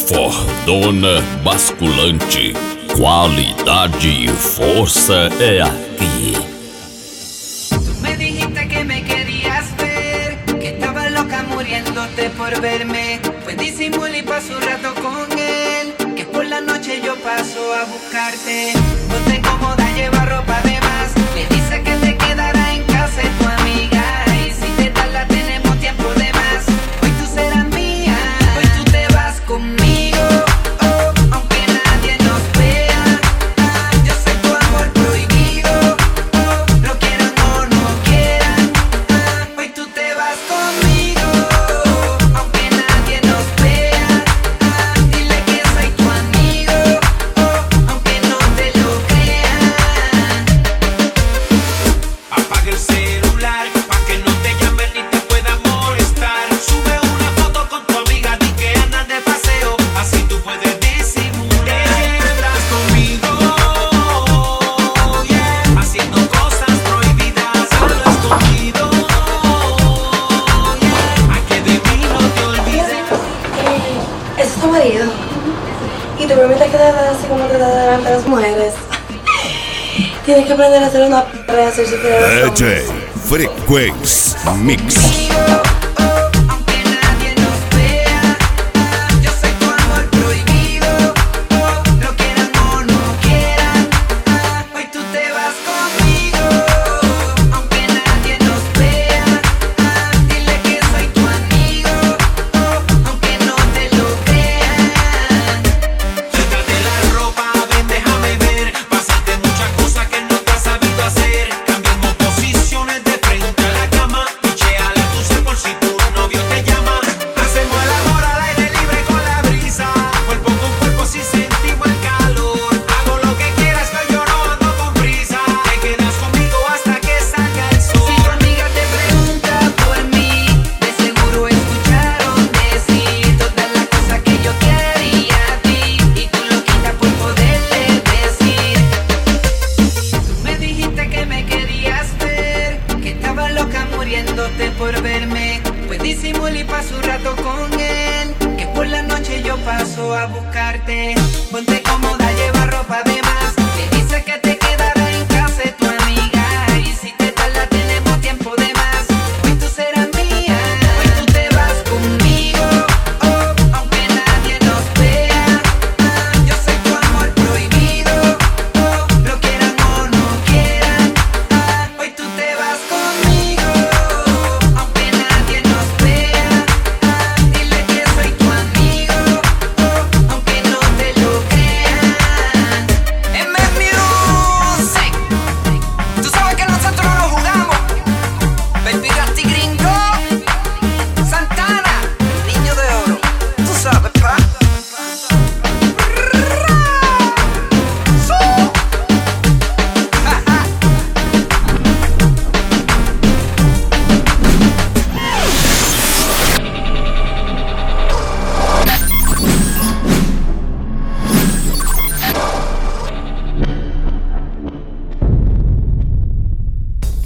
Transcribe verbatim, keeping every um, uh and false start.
Fordona Basculante. Qualidade e força é aqui. Tú me dijiste que me querías ver, que estabas loca muriéndote por verme. Pues disimulé y paso un rato con él, que por la noche yo paso a buscarte. Ponte cómoda, lleva ropa de más. Le dice que te quedará en casa de tu amiga, y si te tarda tenemos tiempo de más. Hoy tú serás mía, hoy tú te vas conmigo, oh, aunque nadie nos vea. Ah, yo soy tu amor prohibido, oh, lo quieran o no quieran. Ah, hoy tú te vas conmigo, aunque nadie nos vea. Ah, dile que soy tu amigo, oh, aunque no te lo crean. Apaga el celular pa' que no te llamen ni te puedan molestar. Sube una foto con tu amiga, di que andas de paseo, así tú puedes disimular. Te quedas conmigo, yeah, haciendo cosas prohibidas, solo escondido, yeah, a que de mí no te olvides. Ese es tu marido. Y te prometes que te das así como te das delante de las mujeres. Tienes que aprender a hacer una p*** y hacer si quieres. D J Frequency Mix. Aunque nadie nos vea, ah, yo soy tu amor prohibido, oh, lo quieran o no quieran. Ah, hoy tú te vas conmigo, aunque nadie nos vea. Ah, dile que soy tu amigo, oh, aunque no te lo crean. Quítate la ropa, ven, déjame ver. Pasaste muchas cosas que no te has sabido hacer. Cambiemos posiciones de frente a la cama. Pichea las luces por si tu novio te llama. Hacemos el amor al aire libre con la brisa. Cuerpo con cuerpo si sentimos el calor. Hago lo que quieras, que yo no ando con prisa. Te quedas conmigo hasta que salga el sol. Si tu amiga te pregunta por mí, de seguro escucharon decir todas las cosas que yo quería a ti, y tú loquita por poderle decir. Tú me dijiste que me querías ver, que estabas loca muriéndote por verme. Pues disimulé y paso un rato con él, que por la noche yo paso a buscarte. Ponte cómoda, lleva ropa de más.